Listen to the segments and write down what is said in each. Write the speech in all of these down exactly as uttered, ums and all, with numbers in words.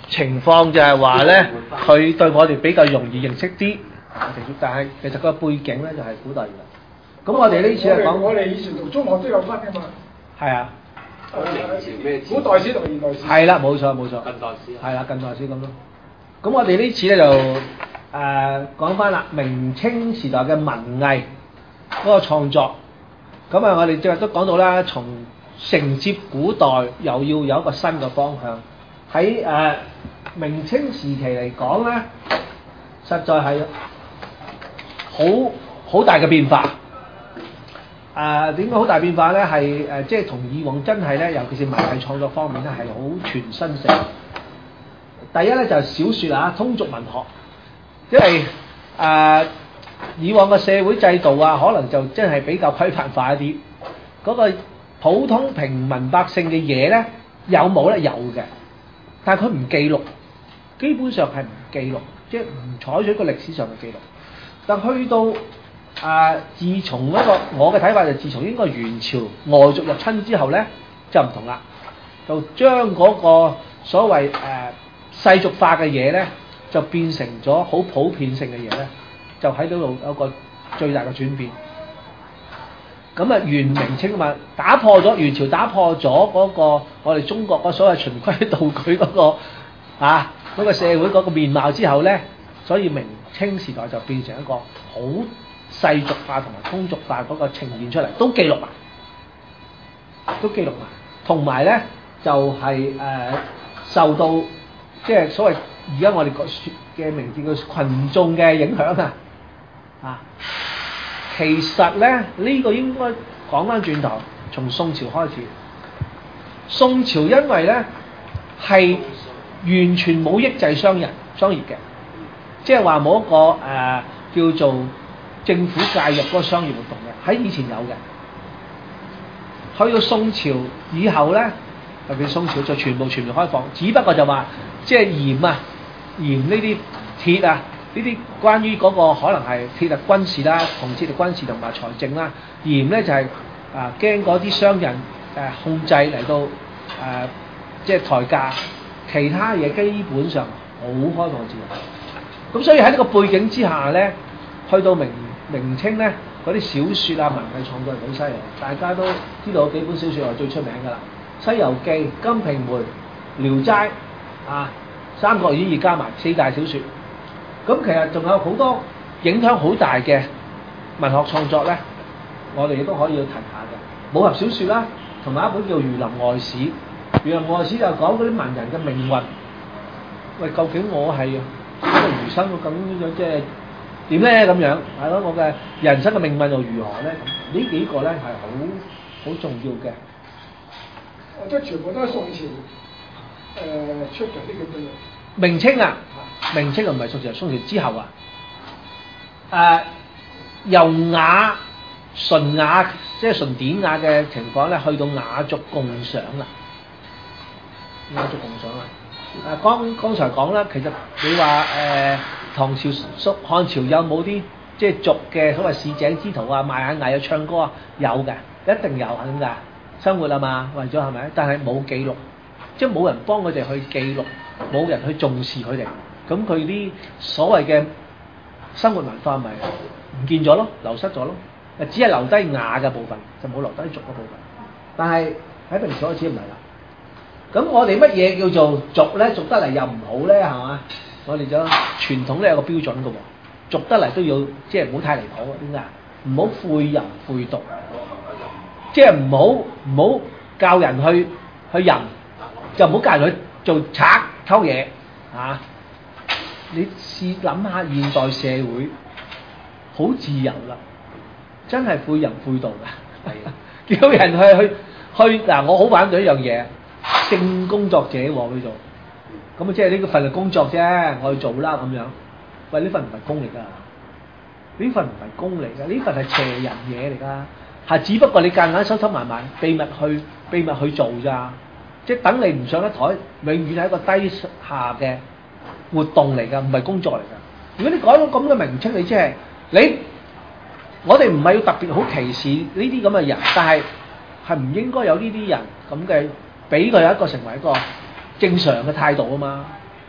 情況就係話咧，佢對我哋比較容易認識啲，但係其實個背景咧就係古代嘅。咁我哋呢次係講， 我哋以前讀中學都有分㗎嘛。 係啊。 誒、古代史同現代史。 係啦，冇錯冇錯。 近代史。 係啦，近代史咁咯。咁我哋呢次咧就誒講翻啦，明清時代嘅文藝嗰個創作。咁啊，我哋即係都講到啦，從承接古代又要有一個新嘅方向。喺誒、呃、明清時期嚟講咧，實在係好好大嘅變化。誒點解好大變化咧？係誒、呃、即係同以往真係咧，尤其是文藝創作方面咧，係好全新性。第一咧就係、是、小説啊，通俗文學，因為誒、呃、以往嘅社會制度啊，可能就真係比較規範化一啲。嗰、那個普通平民百姓嘅嘢咧，有冇咧？有嘅，但係佢唔記錄，基本上係唔記錄，即係唔採取一個歷史上嘅記錄。但去到啊、呃，自從嗰、那個我嘅睇法就自從應該元朝外族入侵之後咧，就唔同啦，就將嗰個所謂誒、呃、世俗化嘅嘢咧，就變成咗好普遍性嘅嘢咧，就喺度有個最大嘅轉變。咁啊，元明清啊嘛，打破咗元朝打破咗嗰個我哋中國嗰所謂循規蹈矩嗰個啊嗰個社會嗰個面貌之後咧，所以明清時代就變成一個好世俗化同埋通俗化嗰個呈現出嚟，都記錄埋，都記錄埋，同埋咧就係、是、誒、呃、受到即係所謂而家我哋嘅名字叫群眾嘅影響啊啊！其實咧，呢、這個應該講翻轉頭，從宋朝開始。宋朝因為咧係完全冇抑制商人商業嘅，即係話冇一個誒、呃、叫做政府介入嗰個商業活動嘅，喺以前有嘅。去到宋朝以後咧，特別宋朝就全部全面開放，只不過就話即係鹽啊、鹽呢啲鐵啊。呢啲關於嗰個可能係鐵力軍事啦，同鐵力軍事同埋財政啦，鹽咧就係啊驚嗰啲商人誒、呃、控制嚟到誒、呃、即係抬價，其他嘢基本上好開放自由。咁所以喺呢個背景之下咧，去到明明清咧，嗰啲小説啊、文藝創作係好犀利，大家都知道有幾本小説係最出名㗎啦，《西遊記》、《金瓶梅》、《聊齋》啊，《三國演義》加埋四大小説。咁其實仲有好多影響好大嘅文學創作咧，我哋亦都可以去提下嘅。武俠小説啦，同埋一本叫《儒林外史》。《儒林外史》就講嗰啲文人嘅命運。喂，究竟我係個儒生，我咁樣即係點咧？咁樣係咯，我嘅人生嘅命運又如何咧？咁呢幾個咧係好好重要嘅。 即係全部都係宋朝誒、呃、出嘅呢幾本嘢。 明清啊，明清啊唔係宋朝，宋朝之後啊，誒、呃、由雅純雅即係純典雅嘅情況咧，去到雅俗共賞啦，雅俗共賞啦。誒、呃、剛剛才講啦，其實你話誒、呃、唐朝、宋漢朝有冇啲即係俗嘅所謂市井之徒啊，賣下藝啊、唱歌啊，有嘅，一定有係㗎，生活啊嘛，為咗係咪？但係冇記錄，即係冇人幫佢哋去記錄。冇人去重視佢哋，咁佢啲所謂嘅生活文化咪唔見咗咯，流失咗咯，誒只係留低雅嘅部分，就冇留低俗嘅部分。但係喺明朝開始唔係啦。咁我哋乜嘢叫做俗咧？俗得嚟又唔好咧，係嘛？我哋就傳統咧有個標準嘅喎，俗得嚟都要即係唔好太離譜啊！點解？唔好誨淫誨賭，即係唔好唔好教人去去淫，就唔好教人去做賊。偷嘢啊！你試諗下現代社會好自由啦，真係誨淫誨盜㗎，叫人去去去嗱，我好反對一樣嘢，性工作者喎佢做，咁啊即係呢個份係工作啫，我去做啦咁樣。喂，呢份唔係工嚟㗎，呢份唔係工嚟㗎，呢份係邪人嘢嚟㗎，係只不過你間硬收收埋埋，秘密去秘密去做咋。即係等你唔上得台，永遠係一個低下嘅活動嚟㗎，唔係工作嚟㗎。如果你改咗咁嘅名稱，你即係你，我哋唔係要特別好歧視呢啲咁嘅人，但係係唔應該有呢啲人咁嘅，俾佢有一個成為一個正常嘅態度啊嘛。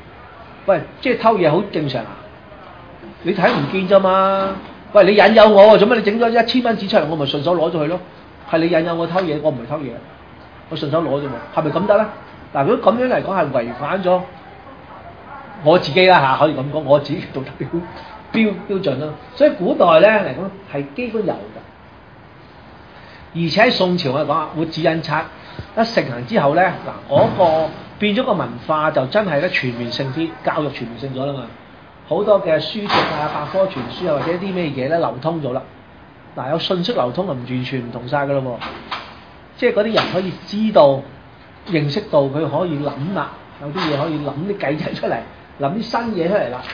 喂，即係偷嘢好正常啊？你睇唔見咋嘛？喂，你引誘我喎，做乜你整咗一千蚊紙出嚟，我咪順手攞咗佢咯？係你引誘我偷嘢，我唔係偷嘢，我順手攞啫嘛，係咪咁得咧？嗱，如果咁樣嚟講係違反咗我自己啦嚇，可以咁講，我自己嘅道德標標標準咯。所以古代咧嚟講係基本有嘅，而且喺宋朝我哋講啊，活字印刷一盛行之後咧，嗱嗰個變咗個文化就真係咧全面性啲，教育全面性咗啦嘛。好多嘅書籍啊、百科全書啊，或者啲咩嘢咧流通咗啦。嗱，有信息流通就唔完全唔同晒噶咯喎，即係嗰啲人可以知道、認識到，佢可以諗啦，有啲嘢可以諗啲計仔出嚟，諗啲新嘢出嚟啦。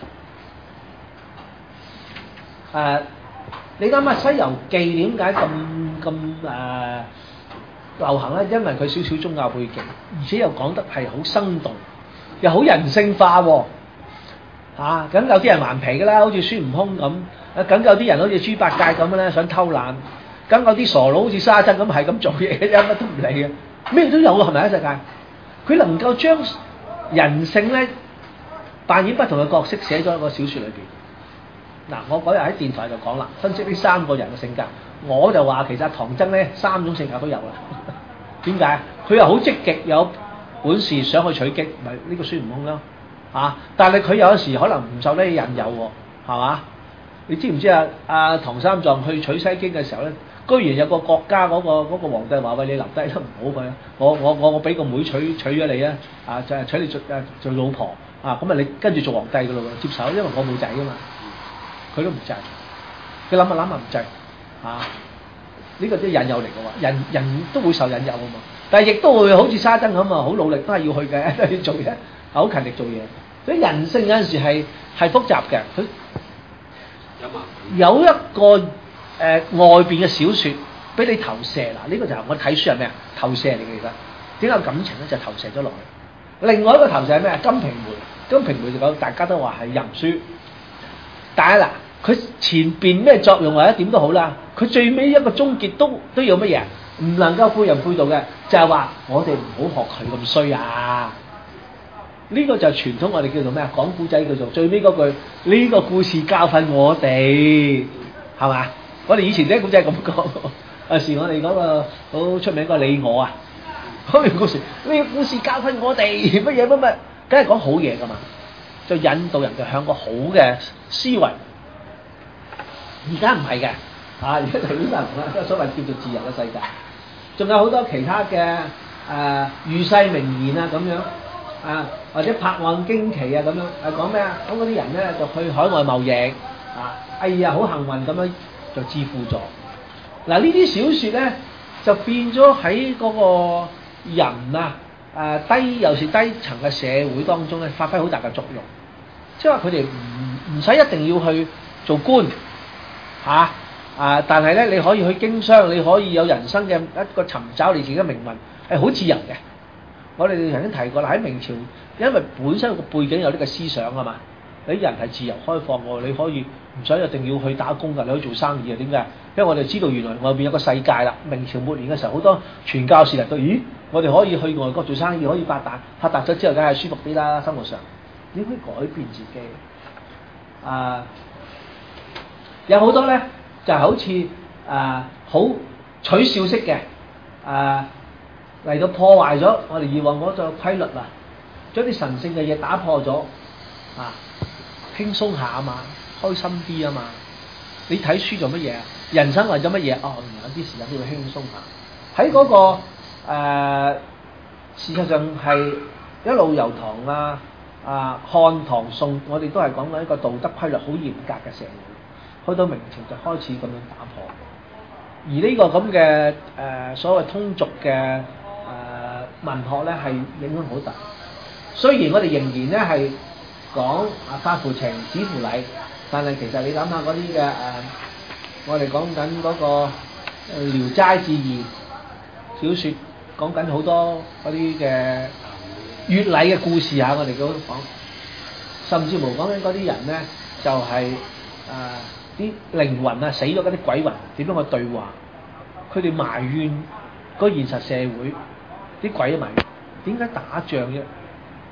誒、呃，你諗下《西遊記》點解咁咁誒流行咧？因為佢少少宗教背景，而且又講得係好生動，又好人性化喎。嚇，咁有啲人頑皮㗎啦，好似孫悟空咁；啊，咁有啲人好似豬八戒咁咧，想偷懶；咁有啲傻佬好似沙僧咁，係咁做嘢嘅，乜都唔理嘅，咩都有㗎，係咪啊？世界，佢能夠將人性咧扮演不同嘅角色，寫咗一個小説裏邊。嗱，我嗰日喺電台就講啦，分析呢三個人嘅性格，我就話其實唐僧咧三種性格都有啦。點解？佢又好積極，有本事想去取經，咪呢個孫悟空咯。啊！但係佢有時可能唔受呢啲引誘喎，係嘛？你知唔知啊？阿唐三藏去取西經嘅時候咧，居然有個國家嗰、嗰個嗰個皇帝話：喂，你留低都唔好佢，我我我我俾個妹娶娶咗你啊！啊，就係娶你做誒做老婆啊！咁啊，你跟住做皇帝㗎咯喎，接受，因為我冇仔㗎嘛，佢都唔制，佢諗下諗下唔制啊！呢、呢個都係引誘嚟㗎喎，人人都會受引誘㗎嘛，但係亦都會好似沙僧咁啊，好努力都係要去嘅，都要做嘢，好勤力做嘢。所以人性有陣時係係複雜嘅，佢有一個誒、呃、外邊嘅小説俾你投射嗱，呢、這個就係我睇書係咩啊？投射嚟嘅其實，點解有感情咧？就投射咗落去。另外一個投射係咩啊？《金瓶梅》，《金瓶梅》就講大家都話係淫書，但係嗱，佢前邊咩作用或者點都好啦，佢最尾一個終結都都要乜嘢？唔能夠背人背道嘅，就係、是、話我哋唔好學佢咁衰啊！呢個就係傳統，我哋叫做咩啊？講古仔叫做最尾嗰句，呢、這個故事教訓我哋，係嘛？我哋以前啲古仔係咁講，有時我哋嗰個好出名個你我啊，嗰個故事，呢個故事教訓我哋乜嘢乜乜，梗係講好嘢噶嘛，就引導人哋向個好嘅思維。而家唔係嘅，啊而家就呢啦，所謂叫做自由嘅世界，仲有好多其他嘅誒預世名言啊咁樣。啊，或者拍案驚奇啊咁樣，係講咩啊？咁嗰啲人咧就去海外貿易，啊，哎呀好幸運咁樣就致富咗。嗱、啊、呢啲小説咧就變咗喺嗰個人啊，誒、啊、低又是低層嘅社會當中咧發揮好大嘅作用。即係話佢哋唔唔使一定要去做官，嚇啊，啊！但係咧你可以去經商，你可以有人生嘅一個尋找你自己嘅命運，係好自由嘅。我哋曾經提過啦，喺明朝，因為本身個背景有呢個思想啊嘛，你人係自由開放喎，你可以唔使一定要去打工㗎，你可以做生意啊？點解？因為我哋知道原來外邊有個世界啦。明朝末年嘅時候，好多傳教士嚟到，咦，我哋可以去外國做生意，可以發達，發達咗之後梗係舒服啲啦，生活上你可以改變自己。啊，有好多咧就係、好似啊好取笑式嘅啊。嚟到破壞咗我哋以往嗰個規律啊，將啲神聖嘅嘢打破咗啊，輕鬆下啊嘛，開心啲啊嘛。你睇書做乜嘢啊？人生為咗乜嘢？哦，原來有啲時間都要輕鬆下。喺嗰、那個、呃、事實上係一路由唐啊啊漢唐宋，我哋都係講緊一個道德規律好嚴格嘅社會，去到明朝就開始咁樣打破。而呢個咁嘅誒所謂通俗嘅文學咧係影響好大，雖然我哋仍然咧係講啊發乎情，止乎禮，但係其實你諗下嗰啲嘅誒，我哋講緊嗰個《聊齋志異》小説，講緊好多嗰啲嘅越禮嘅故事嚇，我哋都講，甚至乎講緊嗰啲人咧就係誒啲靈魂啊死咗嗰啲鬼魂點樣去對話，佢哋埋怨個現實社會。啲鬼迷點解打仗啫？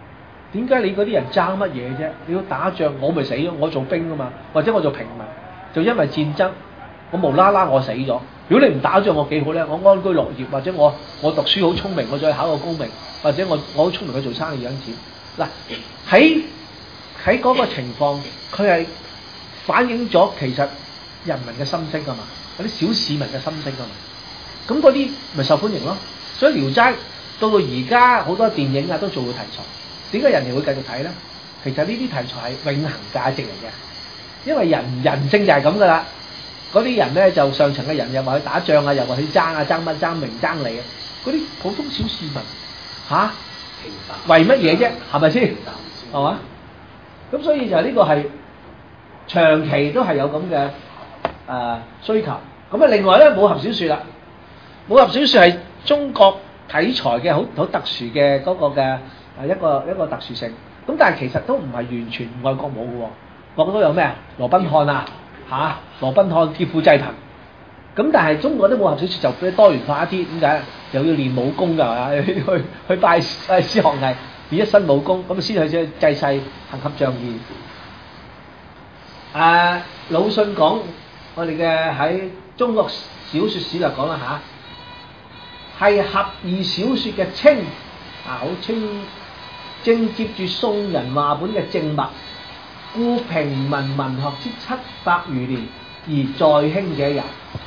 點解你嗰啲人爭乜嘢啫？你要打仗，我咪死咗，我做兵啊嘛，或者我做平民，就因為戰爭，我無啦啦我死咗。如果你唔打仗，我幾好咧？我安居樂業，或者我我讀書好聰明，我再考個功名，或者我我好聰明去做生意養錢。嗱，喺喺嗰個情況，佢係反映咗其實人民嘅心聲啊嘛，嗰啲小市民嘅心聲啊嘛。咁嗰啲咪受歡迎咯。所以《聊齋》到到而家好多電影啊都做過題材。點解人哋會繼續睇咧？其實呢啲題材係永恆價值嚟嘅，因為人人性就係咁噶啦。嗰啲人咧就上層嘅人又話去打仗啊，又話去爭啊，爭乜爭名爭利啊。嗰啲普通小市民嚇、啊、為乜嘢啫？係咪先？係嘛？咁所以就係呢個係長期都係有咁嘅誒需求。咁啊，另外咧武俠小説啦，武俠小説係中國題材嘅好好特殊嘅嗰個嘅誒一個一個特殊性。咁但係其實都唔係完全外國冇嘅喎，外國都有咩啊？羅賓漢啊嚇，羅賓漢劫富濟貧。咁但係中國啲武俠小説就比較多元化一啲，點解？又要練武功㗎嘛，去去拜拜師學藝，練一身武功，咁先去濟世行俠仗義。誒、啊，魯迅講我哋嘅喺中國小説史嚟講啦嚇，係俠義小説嘅清啊，好清正接住宋人話本嘅正脈，故平民文學之七百餘年而在興嘅一日。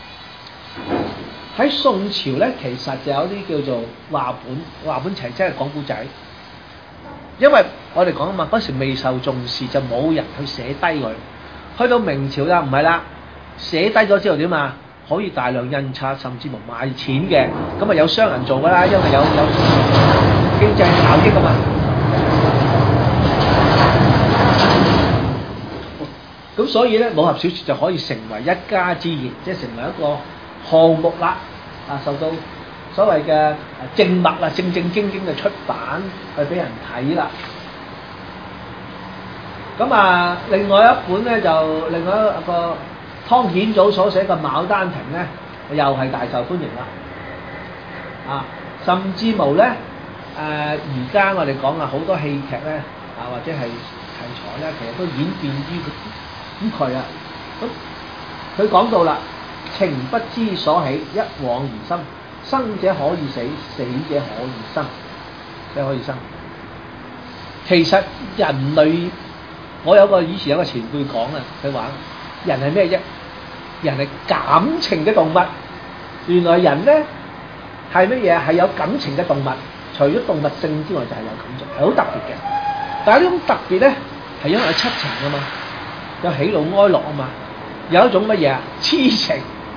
喺宋朝咧，其實就有啲叫做話本，話本齊真係講古仔。因為我哋講啊嘛，嗰時未受重視，就冇人去寫低佢。去到明朝啦，唔係啦，寫低咗之後點啊？可以大量印刷，甚至乎賣錢嘅。咁啊有商人做㗎啦，因為有有經濟效益㗎嘛。咁所以咧，武俠小説就可以成為一家之言，即係成為一個項目啦。啊，受到所謂嘅正脈啦，正正經經嘅出版去俾人睇啦。咁啊，另外一本咧就另外一個湯顯祖所寫嘅《牡丹亭》咧，又係大受歡迎啦。啊，甚至無咧誒，而家我哋講啊，好多戲劇咧啊，或者係題材咧，其實都演變於咁佢啊。咁佢講到啦，情不知所起，一往而深。生者可以死，死者可以生，即可以生。其實人類，我有個以前有個前輩講啊，佢話人係咩啫？人係感情嘅動物。原來人咧係乜嘢？係有感情嘅動物。除咗動物性之外，就係有感情，係好特別嘅。但係呢種特別咧，係因為有七情啊嘛，有喜怒哀樂啊嘛，有一種乜嘢啊？痴情。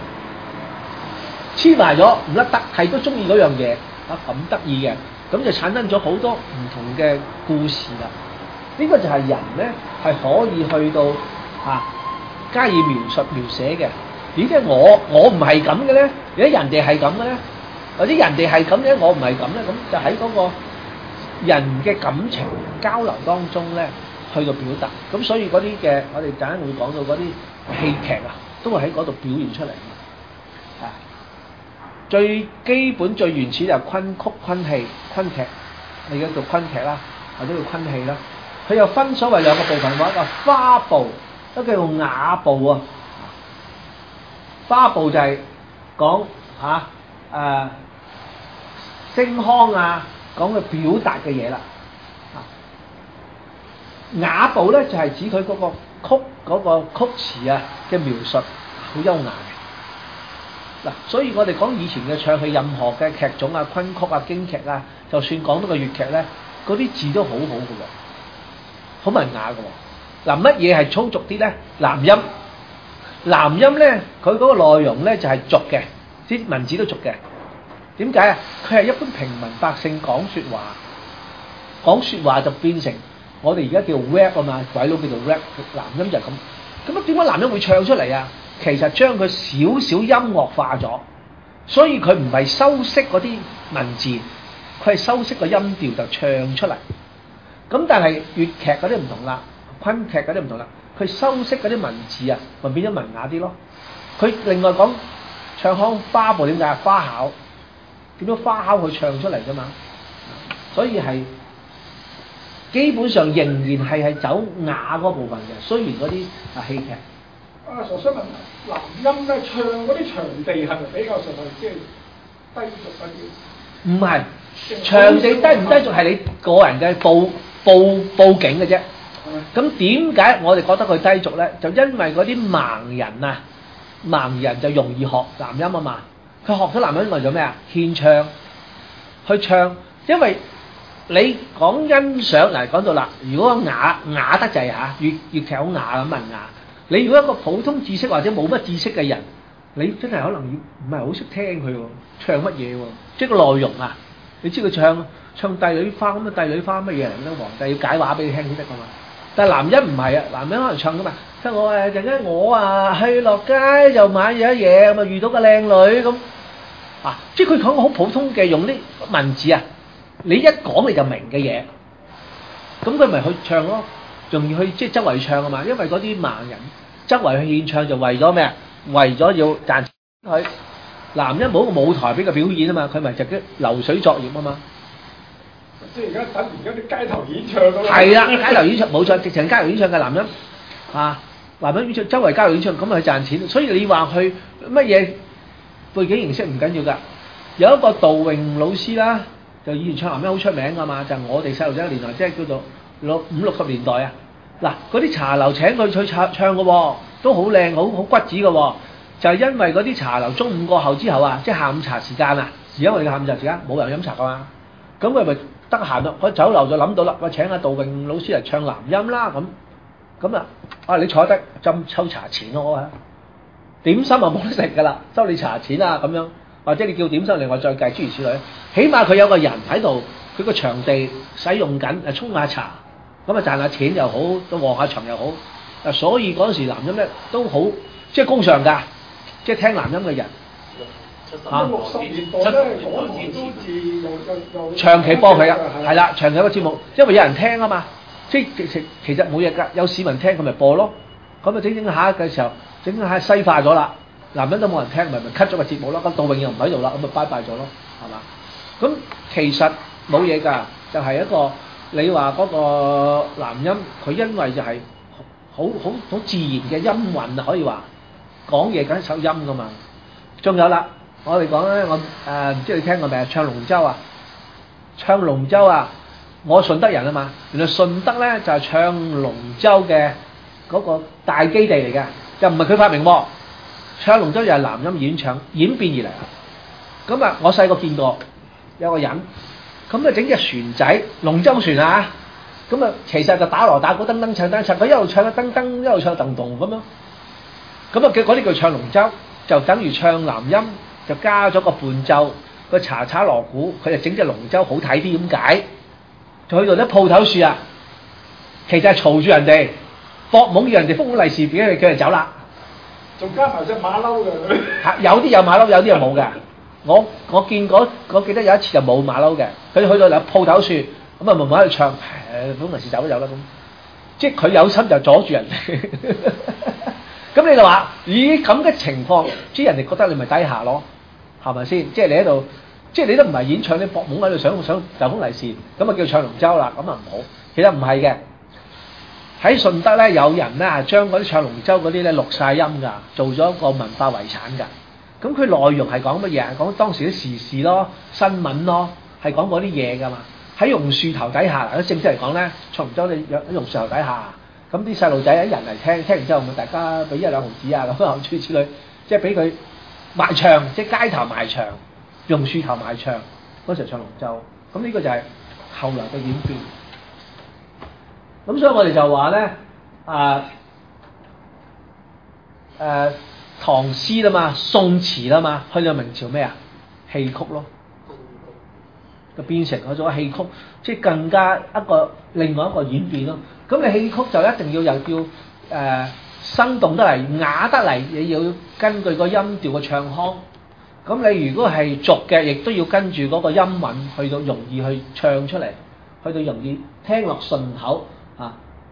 黐埋咗唔甩得，係都中意嗰樣嘢啊，咁得意嘅，咁就產生咗好多唔同嘅故事啦。呢、這個就係人咧，係可以去到啊加以描述描寫嘅。點解我我唔係咁嘅咧？點解人哋係咁嘅咧？或者人哋係咁嘅，我唔係咁咧？咁就喺嗰個人嘅感情交流當中咧，去到表達。咁所以嗰啲嘅，我哋陣間會講到嗰啲戲劇啊，都會喺嗰度表現出嚟啊。最基本最原始就係昆曲、昆戲、昆劇，你而家做昆劇啦，或者叫昆戲啦。佢又分所謂兩個部分，話一個花部，一個叫做雅部啊。花部就係講嚇誒聲腔啊，講佢表達嘅嘢啦。雅部咧就係指佢嗰個曲嗰個曲詞啊嘅描述，好優雅嘅。嗱，所以我哋講以前嘅唱戲，任何嘅劇種啊、昆曲啊、京劇啊，就算講到個粵劇咧，嗰啲字都好好嘅喎，好文雅嘅喎。嗱，乜嘢係粗俗啲咧？南音，南音咧，佢嗰個內容咧就係俗嘅，啲文字都俗嘅。點解啊？佢係一般平民百姓講説話，講説話就變成我哋而家叫 rap 啊嘛，鬼佬叫做 rap，南音就係咁。咁啊，點解南音會唱出嚟啊？其實將佢少少音樂化咗，所以佢唔係修飾嗰啲文字，佢係修飾個音調就唱出嚟。咁但係粵劇嗰啲唔同啦，昆劇嗰啲唔同啦，佢修飾嗰啲文字啊，咪變咗文雅啲咯。佢另外講唱腔花部點解？花巧，點樣花巧去唱出嚟㗎嘛？所以係基本上仍然係係走雅嗰部分嘅。雖然嗰啲啊戲劇。 啊，我想問男音咧唱嗰啲場地係咪比較上係即係低俗一啲？ 唔係，場地低唔低俗係你個人嘅報報報警嘅啫。咁點解我哋覺得佢低俗咧？就因為嗰啲盲人啊，盲人就容易學男音啊嘛。佢學咗男音為咗咩啊？獻唱，去唱。因為你講欣賞嗱，講到啦，如果雅雅得滯嚇，粵粵劇好雅咁文雅。你如果一個普通知識或者冇乜知識嘅人，你真係可能要唔係好識聽佢喎，唱乜嘢喎？即係個內容啊！你知佢唱唱帝女花咁啊，帝女花乜嘢嚟咧？皇帝要解話俾你聽先得噶嘛。但係男音唔係啊，男音可能唱噶嘛。即係我誒陣間我啊去落街就買咗嘢咁啊，遇到個靚女咁啊，即係佢講個好普通嘅用啲文字啊，你一講你就明嘅嘢，咁佢咪去唱咯。仲要去即係周圍唱啊嘛，因為嗰啲盲人周圍去獻唱就為咗咩啊？為咗要賺錢。佢男音冇一個舞台俾佢表演啊嘛，佢咪就叫流水作業啊嘛。 即係而家等而家啲街頭演唱咁。係啦，街頭演唱冇錯，直情街頭演唱嘅男音啊，男音演唱周圍街頭演唱咁咪去賺錢。所以你話佢乜嘢背景形式唔緊要㗎。有一個杜詠老師啦，就以前唱男音好出名㗎嘛，就係、我哋細路仔嘅年代，即係叫做。六五六十年代啊，嗱嗰啲茶樓請佢去唱唱嘅喎，都好靚，好好骨子嘅喎，就係、是、因為嗰啲茶樓中午過後之後啊，即係下午茶時間啊，而家我哋嘅下午茶時間冇人飲茶㗎嘛，咁佢咪得閒咯，喺酒樓就諗到啦，我請阿杜詠老師嚟唱男音啦，咁咁啊，啊你坐得斟抽茶錢咯啊，點心啊冇得食㗎啦，收你茶錢啊咁樣，或者你叫點心另外再計諸如此類，起碼佢有個人喺度，佢個場地使用緊，誒沖下茶。咁啊賺下錢又好，都旺下場又好，啊所以嗰陣時男音咧都好，即係高尚㗎，即係聽男音嘅人。 嚇！六十年代咧，港台都自又又又長期播佢啊，係啦，長期有個節目，因為有人聽啊嘛，即係其實其實冇嘢㗎，有市民聽佢咪播咯。咁啊整整下嘅時候，整整下西化咗啦，男音都冇人聽，咪咪 cut 咗個節目咯。咁杜詠又唔喺度啦，咁咪拜拜咗咯，係嘛？咁其實冇嘢㗎，就係、是、一個。你話嗰個男音，佢因為就係好好好自然嘅音韻啊，可以話講嘢緊首音噶嘛。仲有啦，我哋講咧，我誒唔、呃、知你聽過未啊？唱龍舟啊，唱龍舟啊，我順德人啊嘛。原來順德咧就係、是、唱龍舟嘅嗰個大基地嚟嘅，又唔係佢發明喎。唱龍舟又係男音演唱演變而嚟。咁啊，我細個見過有個人。咁啊整隻船仔龍舟船啊，咁啊其實就打鑼打鼓噔噔唱噔唱，佢一路唱啊噔噔一路唱噔噔咁樣，咁啊嘅嗰啲叫唱龍舟，就等於唱男音，就加咗個伴奏個查查鑼鼓，佢就整隻龍舟好睇啲咁解。就去到啲鋪頭樹啊，其實係嘈住人哋，搏懵要人哋封利是俾佢，佢就走啦。 仲加埋隻馬騮嘅。 嚇，有啲有馬騮，有啲又冇嘅。我我見過，我記得有一次就冇馬騮嘅，佢去到有鋪頭樹，咁啊慢慢喺度唱，誒本來是走都走啦咁，即係佢有心就阻住人哋，咁你就話，咦咁嘅情況，即係人哋覺得你咪低下咯，係咪先？即係你喺度，即係你都唔係演唱，你搏懵喺度想想就封利是，咁啊叫唱龍舟啦，咁啊唔好，其實唔係嘅。喺順德咧，有人咧將嗰啲唱龍舟嗰啲咧錄晒音㗎，做咗一個文化遺產㗎。咁佢內容係講乜嘢？講當時啲時事咯、新聞咯，係講嗰啲嘢㗎嘛。喺榕樹頭底下，嗱，正式嚟講咧，唱龍舟你喺榕樹頭底下，咁啲細路仔一人嚟聽，聽完之後咪大家俾一兩毫子啊咁啊，諸如此類，即係俾佢賣唱，即係街頭賣唱，榕樹頭賣唱嗰時候唱龍舟。咁呢個就係後來嘅演變。咁所以我哋就話咧，啊誒、啊、唐詩啦嘛，宋詞啦嘛，去到明朝咩啊？戲曲咯，就變成嗰種戲曲，即係更加一個另外一個演變咯。咁你戲曲就一定要又叫誒、呃、生動得嚟、雅得嚟，你要根據個音調嘅唱腔。咁你如果係俗嘅，亦都要跟住嗰個音韻去到容易去唱出嚟，去到容易聽落順口。啊！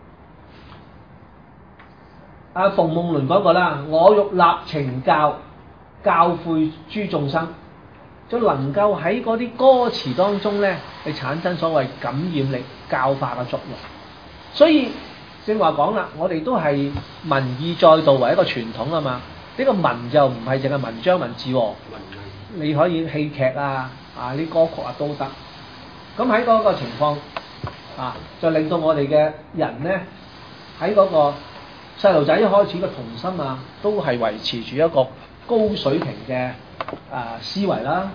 阿馮夢麟講過啦，我欲立情教，教誨諸眾生。 就能夠喺嗰啲歌詞當中咧，係產生所謂感染力、教化嘅作用。所以正話講啦，我哋都係文意載道為一個傳統啊嘛。呢個文就唔係淨係文章文字喎，你可以戲劇啊、啊啲歌曲啊都得。咁喺嗰個情況啊，就令到我哋嘅人咧喺嗰個細路仔一開始嘅童心啊，都係維持住一個高水平嘅啊思維啦，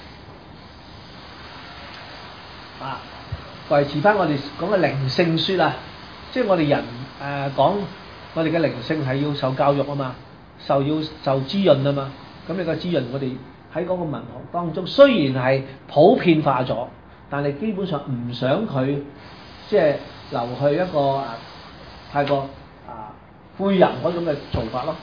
啊維持翻我哋講嘅靈性說啊，即係我哋人誒、啊、講我哋嘅靈性係要受教育啊嘛。受要受滋潤啊嘛，咁你個滋潤我哋喺嗰個文學當中雖然係普遍化咗，但係基本上唔想佢即係流去一個啊太過啊誨淫嗰種嘅做法咯。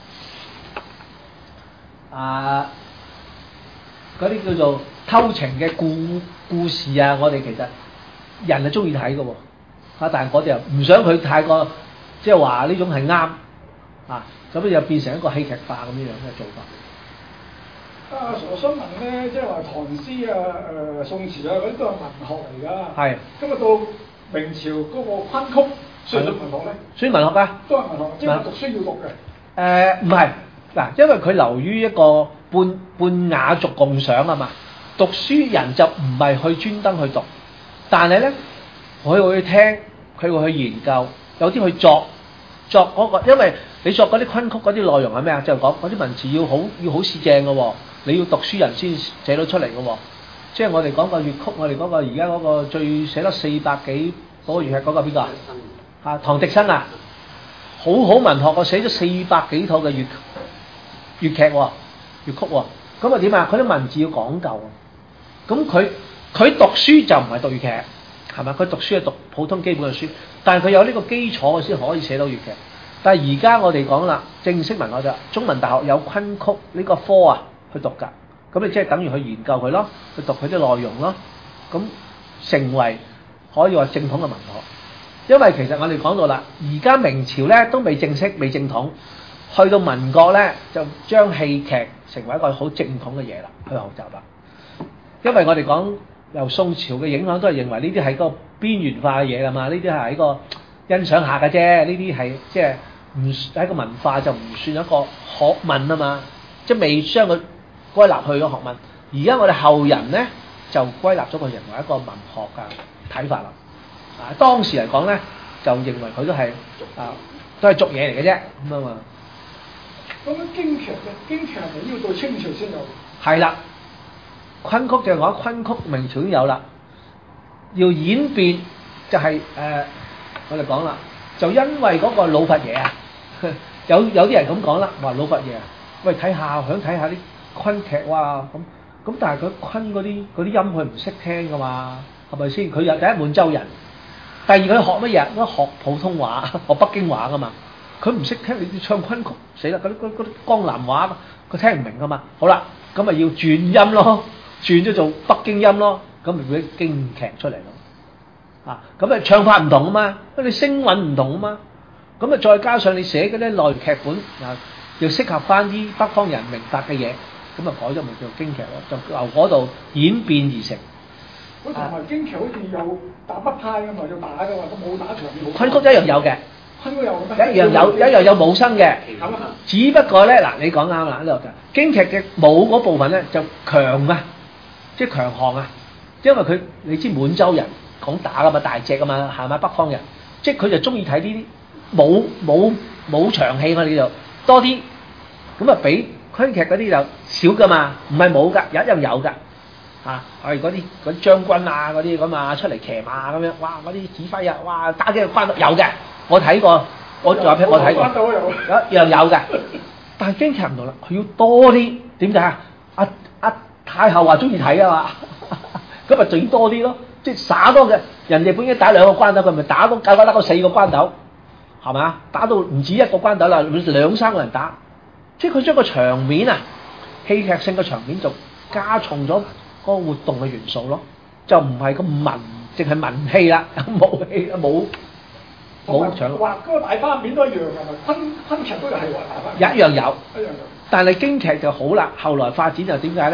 啊嗰啲叫做偷情嘅故故事啊，我哋其實人係中意睇嘅喎，啊但係我哋又唔想佢太過即係話呢種係啱啊。咁就變成一個戲劇化咁樣樣嘅做法。 啊，我想問咧，即係話唐詩啊、誒、呃、宋詞啊嗰啲都係文學嚟㗎。係。咁啊到明朝嗰個昆曲算唔算文學咧？ 算文學㗎。都係文學，即係讀書要讀嘅。誒唔係嗱，因為佢流於一個半半雅俗共賞啊嘛。讀書人就唔係去專登去讀，但係咧佢會去聽，佢會去研究，有啲去作。作嗰、那個，因為你作嗰啲昆曲嗰啲內容係咩啊？就係講嗰啲文字要好要好似正嘅喎，你要讀書人先寫到出嚟嘅喎。即係我哋講個粵曲，我哋嗰個而家嗰個最寫得四百幾嗰個粵劇嗰個邊個啊？啊，唐迪生啊，好好文學喎，寫咗四百幾套嘅粵粵劇喎、粵曲喎。咁啊點啊？佢啲文字要講究。咁佢佢讀書就唔係讀粵劇。係咪？佢讀書係讀普通基本嘅書，但係佢有呢個基礎，佢先可以寫到粵劇。但係而家我哋講啦，正式文學就中文大學有昆曲呢個科啊，去讀㗎。咁你即係等於去研究佢咯，去讀佢啲內容咯。咁成為可以話正統嘅文學。因為其實我哋講到啦，而家明朝咧都未正式、未正統，去到民國咧就將戲劇成為一個好正統嘅嘢啦，去學習啦。因為我哋講。由宋朝嘅影響都係認為呢啲係個邊緣化嘅嘢㗎嘛，呢啲係一個欣賞下嘅啫，呢啲係即係唔係一個文化就唔算一個學問啊嘛，即係未將佢歸納去咗學問。而家我哋後人咧就歸納咗佢成為一個文學嘅睇法啦。啊，當時嚟講咧就認為佢都係啊都係俗嘢嚟嘅啫咁啊嘛。 咁樣京劇咧，京劇係咪要到清朝先有？ 係啦。昆曲就係講昆曲，明朝已經有啦，要演變就係、是、誒、呃，我哋講啦，就因為嗰個老佛爺啊，有有啲人咁講啦，話老佛爺啊，喂睇下想睇下啲昆劇哇咁咁，但係佢昆嗰啲嗰啲音佢唔識聽㗎嘛，係咪先？佢又第一滿洲人，第二佢學乜嘢？都學普通話，學北京話㗎嘛，佢唔識聽你唱昆曲，死啦！嗰啲嗰啲江南話佢聽唔明㗎嘛。好啦，咁咪要轉音咯。轉咗做北京音咯，咁咪會京劇出嚟咯，啊，咁啊唱法唔同啊嘛，因為你聲韻唔同啊嘛，咁啊再加上你寫嗰啲內劇本啊，要適合翻啲北方人明白嘅嘢，咁啊改咗咪叫京劇咯，就由嗰度演變而成。 嗰同埋京劇好似有打北派㗎嘛，要打㗎嘛，都冇打場面。 昆曲一樣有嘅， 昆曲有嘅， 一樣有一樣有武生嘅，只不過咧嗱，你講啱啦呢度，京劇嘅武嗰部分咧就強啊。即係強項啊！因為佢你知滿洲人講打㗎嘛，大隻㗎嘛，係咪北方人？即係佢就中意睇呢啲武武武場戲，我哋就多啲。咁啊，比昆劇嗰啲就少㗎嘛，唔係冇㗎，有一樣有㗎。嚇，係嗰啲嗰啲將軍啊，嗰啲咁啊出嚟騎馬咁樣，哇！嗰啲指揮啊，哇！打幾個關斗有嘅，我睇過，我仲有片我睇過，有一樣有嘅。但係京劇唔同啦，佢要多啲，點解啊？啊啊！太后話中意睇啊嘛，咁咪整多啲咯，即係耍多嘅。人哋本應打兩個關斗，佢咪打到搞搞得個四個關斗，係嘛？打到唔止一個關斗啦，兩三個人打，即係佢將個場面啊，戲劇性嘅場面就加重咗嗰個活動嘅元素咯，就唔係咁文，淨係文戲啦，武戲冇冇場。 畫嗰個大花面都一樣㗎嘛，昆昆劇都係畫大花面。 一樣有， 一樣有。 但係京劇就好啦，後來發展就點解咧？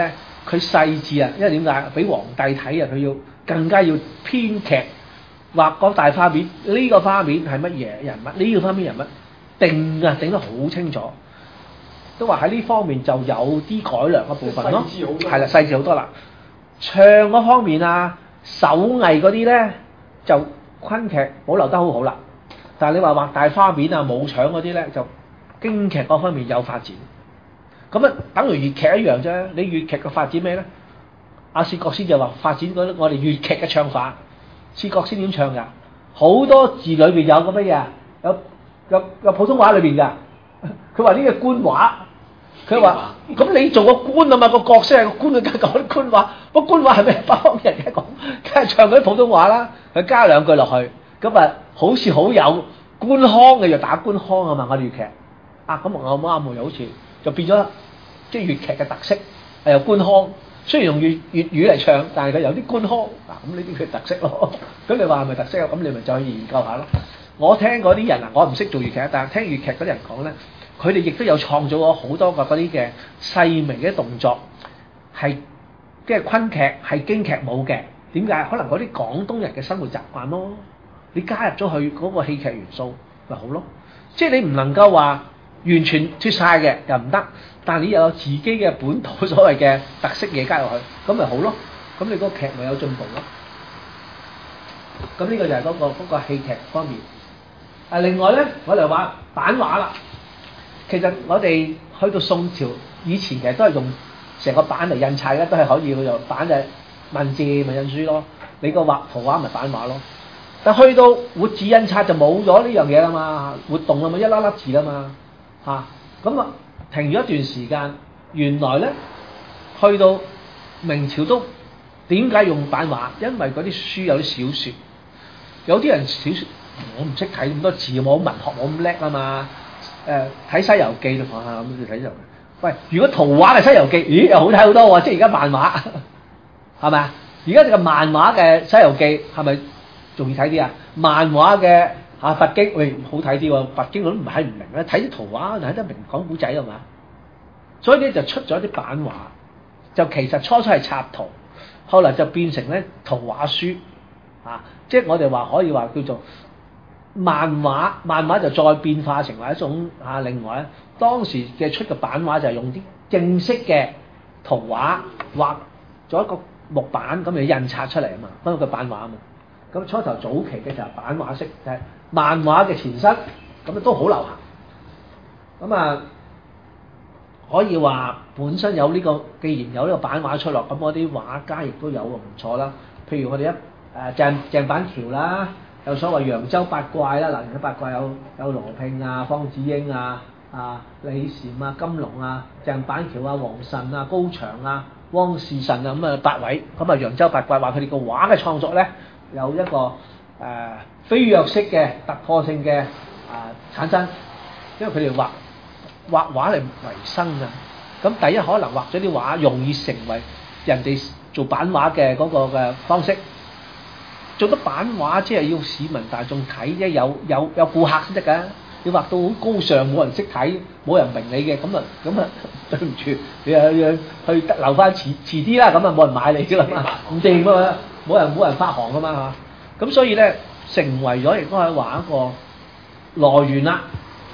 佢細緻啊，因為點解？俾皇帝睇啊，佢要更加要編劇畫個大花面，呢、呢個花面係乜嘢人物？呢、呢個花面人物定啊定得好清楚，都話喺呢方面就有啲改良嘅部分咯，係啦，細緻好多啦。唱嗰方面啊，手藝嗰啲咧就昆劇保留得好好啦，但係你話畫大花面啊、武場嗰啲咧就京劇嗰方面有發展。咁啊，等於粵劇一樣啫。你粵劇嘅發展咩咧？阿薛覺先就話發展嗰我哋粵劇嘅唱法。薛覺先點唱㗎？好多字裏邊有個乜嘢？有有有普通話裏邊㗎。佢話呢個官話。佢話：咁你做個官啊嘛，個角色係個官，佢梗係講啲官話。個官話係咩？北方人嘅講，梗係唱嗰啲普通話啦。佢加兩句落去，咁啊，好似好有官腔嘅，就打官腔啊嘛。我哋粵劇啊，咁我啱啱又好似就變咗。即係粵劇嘅特色係有官腔，雖然用粵粵語嚟唱，但係佢有啲官腔嗱，咁呢啲佢特色咯。咁你話係咪特色啊？咁你咪再去研究下咯。我聽嗰啲人啊，我唔識做粵劇，但係聽粵劇嗰啲人講咧，佢哋亦都有創造咗好多個嗰啲嘅細微嘅動作，係即係昆劇係京劇冇嘅。點解？可能嗰啲廣東人嘅生活習慣咯，你加入咗去嗰個戲劇元素咪好咯。即係你唔能夠話完全脫晒嘅又唔得。但係你又有自己嘅本土所謂嘅特色嘢加入去，咁咪好咯。咁你嗰個劇咪有進步咯。咁呢個就係嗰、嗰個嗰、嗰個戲劇方面。啊，另外咧，我哋話版畫啦。其實我哋去到宋朝以前，其實都係用成個版嚟印刷嘅，都係可以用版就文字咪印書咯。你個畫圖畫咪版畫咯。但去到活字印刷就冇咗呢樣嘢啦嘛，活動啊嘛，一粒粒字啦嘛，嚇咁啊。停咗一段時間，原來咧去到明朝都點解用版畫？因為嗰啲書有啲小説，有啲人小説我唔識睇咁多字，冇文學冇咁叻啊嘛。誒、呃、睇《西遊記》就講下咁就睇就。喂，如果圖畫嘅《西遊記》，咦又好睇好多喎！即係而家漫畫係咪啊？而家個漫畫嘅《西遊記》係咪仲易睇啲啊？漫畫嘅。啊佛經喂好睇啲喎，佛經我都唔係唔明咧，睇啲圖畫睇得明講古仔係嘛？所以咧就出咗啲版畫，就其實初初係插圖，後來就變成咧圖畫書啊！即係我哋話可以話叫做漫畫，漫畫就再變化成為一種啊，另外咧當時嘅出嘅版畫就係用啲正式嘅圖畫畫咗一個木板咁嚟印刷出嚟啊嘛，嗰個版畫啊嘛。咁初頭早期嘅就係版畫式，就係漫畫嘅前身，咁啊都好流行。咁啊可以話本身有呢個，既然有呢個版畫出落，咁嗰啲畫家亦都有唔錯啦。譬如我哋一誒鄭鄭板橋啦，有所謂揚州八怪啦，嗱，揚州八怪有有羅聘啊、方子英啊、啊李禪啊、金龍啊、鄭板橋啊、王慎啊、高翔啊、汪士慎啊，咁啊八位，咁啊揚州八怪話佢哋個畫嘅創作咧。有一個誒、呃、飛躍式嘅突破性嘅啊、呃、產生，因為佢哋畫畫畫嚟維生啊。咁第一可能畫咗啲畫容易成為人哋做版畫嘅嗰個嘅方式。做得版畫即係要市民大眾睇啫，有有有顧客先得㗎。你畫到好高尚，冇人識睇，冇人明你嘅，咁啊咁啊對唔住，你又去去留翻遲遲啲啦，咁啊冇人買你㗎啦嘛，唔掂㗎嘛。冇人冇人發行噶嘛嚇，咁所以咧成為咗亦都係話一個來源啦。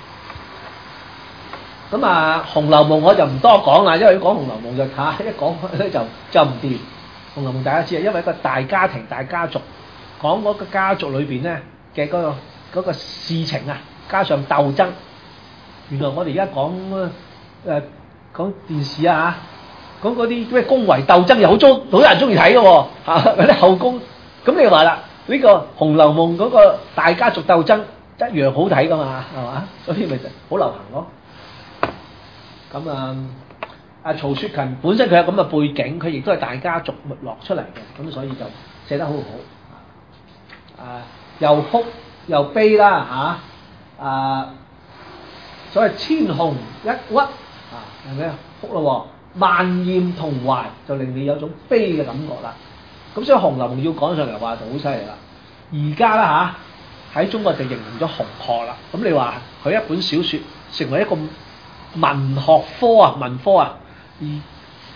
咁啊《紅樓夢》我就唔多講啦，因為講《紅樓夢》就嚇一講咧就就唔掂。《紅樓夢》大家知啊，因為一個大家庭大家族講嗰個家族裏邊咧嘅嗰個嗰個事情啊，加上鬥爭。原來我哋而家講誒講電視啊嚇。講嗰啲咩宮闈鬥爭又好中，好多人中意睇嘅喎嚇，嗰啲後宮。咁你話啦，呢個《紅樓夢》嗰個大家族鬥爭一樣好睇噶嘛，係嘛？所以咪就好流行咯。咁啊，阿曹雪芹本身佢有咁嘅背景，佢亦都係大家族沒落出嚟嘅，咁所以就寫得好好。啊，又哭又悲啦嚇，啊，所謂千紅一鬱啊，係咪啊？哭咯喎！萬艷同懷就令你有種悲嘅感覺啦，咁所以《紅樓夢》要講上嚟話就好犀利啦。而家啦嚇喺中國就形成咗紅學啦。咁你話佢一本小説成為一個文學科啊、文科啊，而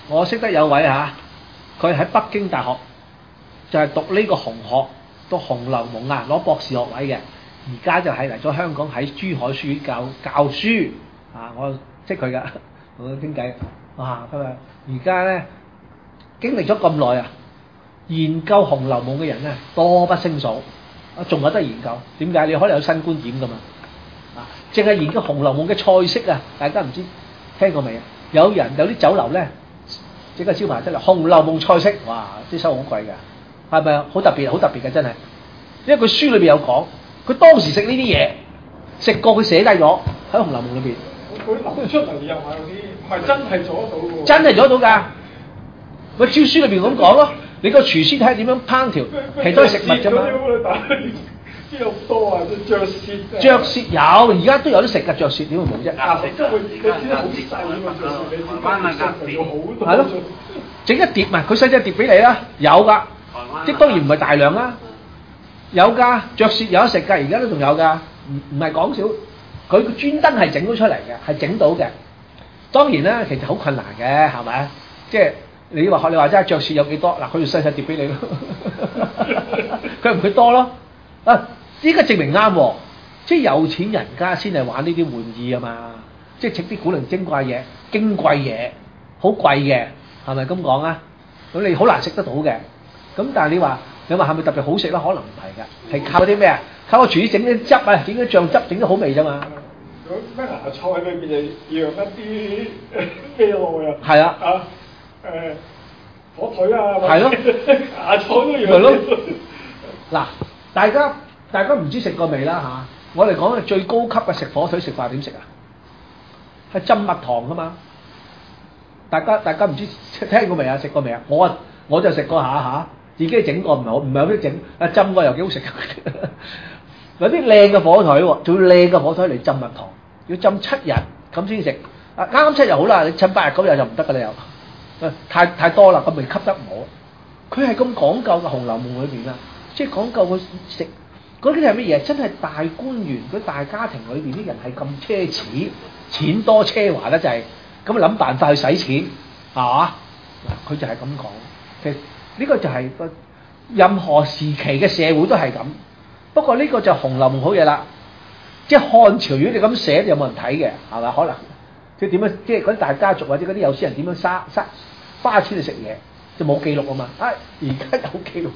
我識得有位嚇，佢喺北京大學就係讀呢個紅學，讀《紅樓夢》啊，攞博士學位嘅。而家就係嚟咗香港喺珠海書院教教書啊！我識佢㗎，同佢傾偈。哇！佢話而家咧經歷咗咁耐啊，研究《紅樓夢》嘅人咧多不勝數，啊仲有得研究。點解？你可能有新觀點㗎嘛？啊，淨係研究《紅樓夢》嘅菜式啊！大家唔知聽過未啊？有人有啲酒樓咧，即刻招牌出嚟《紅樓夢》菜式，哇！啲收好貴㗎，係咪啊？好特別，好特別嘅真係。因為佢書裏邊有講。佢當時食呢啲嘢，食過佢寫低咗喺《紅樓夢》裏邊。 佢諗出嚟又話有啲唔係真係做得到嘅喎。 真係做得到㗎！佢照書裏邊咁講咯。你個廚師睇下點樣烹調，其實都係食物啫嘛。 邊有多啊？著雪。 著雪有，而家都有得食㗎，著雪點會冇啫？ 啊！即係佢你知得好細㗎嘛，著雪你知慢慢夾要好多。 係咯，整一碟咪佢細隻碟俾你啦，有㗎。即當然唔係大量啦。有㗎，著雪有得食㗎，而家都仲有㗎，唔唔係講笑，佢專登係整到出嚟嘅，係整到嘅。當然啦，其實好困難嘅，係咪？即係你話學你話齋著雪有幾多？嗱，佢要細細碟俾你咯，佢唔佢多咯。啊，依家證明啱喎，即係有錢人家先係玩呢啲玩意啊嘛，即係食啲古靈精怪嘢、矜貴嘢，好貴嘅，係咪咁講啊？咁你好難食得到嘅，咁但係你話。你話係咪特別好食咧？可能唔係㗎，係靠啲咩啊？靠個廚師整啲汁啊，整啲醬汁，整得好味啫嘛。 咁咩芽菜裏邊就釀一啲咩落去啊？ 係啊。 啊誒火腿啊， 係咯， 芽菜都釀。 係咯。嗱，大家大家唔知食過未啦嚇？我哋講嘅最高級嘅食火腿食法點食啊？係浸蜜糖㗎嘛。大家大家唔知聽過未啊？食過未啊？我啊我就食過下下。自己整過唔係好唔係好識整，啊浸過又幾好食。有啲靚嘅火腿喎，仲要靚嘅火腿嚟浸蜜糖，要浸七日咁先食。啊啱啱七日好啦，你浸八日九日就唔得㗎啦又，太太多啦，咁咪吸得唔好。佢係咁講究嘅《紅樓夢》裏邊啊，即係講究佢食嗰啲係乜嘢？真係大官員嗰大家庭裏邊啲人係咁奢侈，錢多奢華得滯，咁啊諗辦法去使錢，係嘛？嗱，佢就係咁講，其實。呢個就係個任何時期嘅社會都係咁，不過呢個就《紅樓夢》好嘢啦，即係漢朝如果你咁寫，有冇人睇嘅係嘛？可能即係點樣？即係嗰啲大家族或者嗰啲有錢人點樣嘥嘥花錢去食嘢，就冇記錄啊嘛。啊，而家有記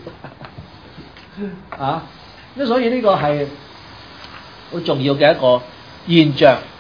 錄啊，咁所以呢個係好重要嘅一個現象。